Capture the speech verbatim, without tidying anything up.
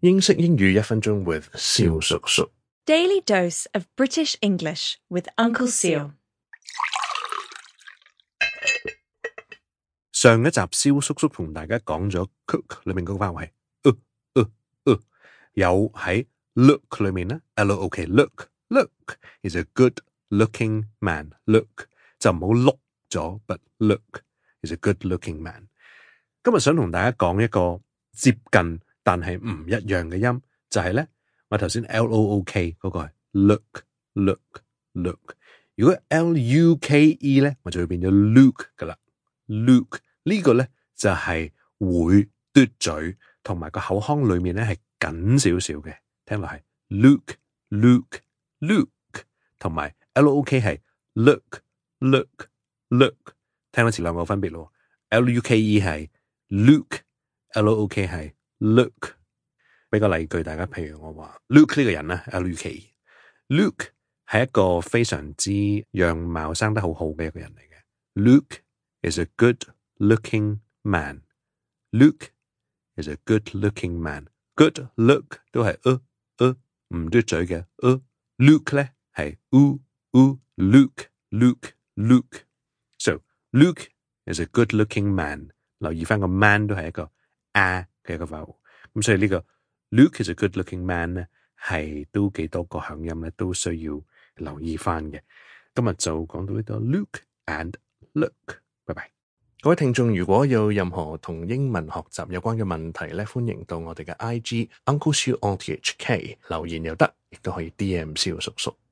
英式英語一分鐘 with 蕭叔叔。 Daily dose of British English with Uncle Seal。 上一集蕭叔叔同大家講咗 cook 裏面嗰個發位，呃呃呃，有喺 look 裏面咧 ，L O O K look look is a good looking man look 就唔好 look 咗 ，but look is a good looking man。今日想同大家講一個接近但係唔一樣嘅音，就係咧我頭先 L O O K 嗰個係 look look look， 如果 L U K E 咧，我就會變咗 Luke 噶啦 ，Luke 呢個咧就係會嘟嘴，同埋個口腔裏面咧係緊少少嘅，聽落係 Luke Luke Luke， 同埋 L O O K 係 look look look， 聽多次兩個分別咯 ，L U K E 係 Luke，L O O K 係 look。俾個例句大家，譬如我話 Luke 呢個人咧 L U K E，Luke 係一個非常之樣貌生得好好嘅一個人嚟嘅。Luke is a good looking man. Luke is a good looking man. Good look 都係呃呃唔嘟嘴嘅呃。Luke 咧係 u u Luke Luke Luke。So Luke is a good looking man。留意翻個 man 都係一個 a 嘅一個 vowel。咁所以呢個Luke is a good looking man 咧，係都幾多個響音咧，都需要留意翻嘅。今日就講到呢度 Luke and look， 拜拜。各位聽眾，如果有任何同英文學習有關嘅問題咧，歡迎到我哋嘅 I G Uncle Siu on T H K 留言又得，亦都可以 D M 蕭叔叔。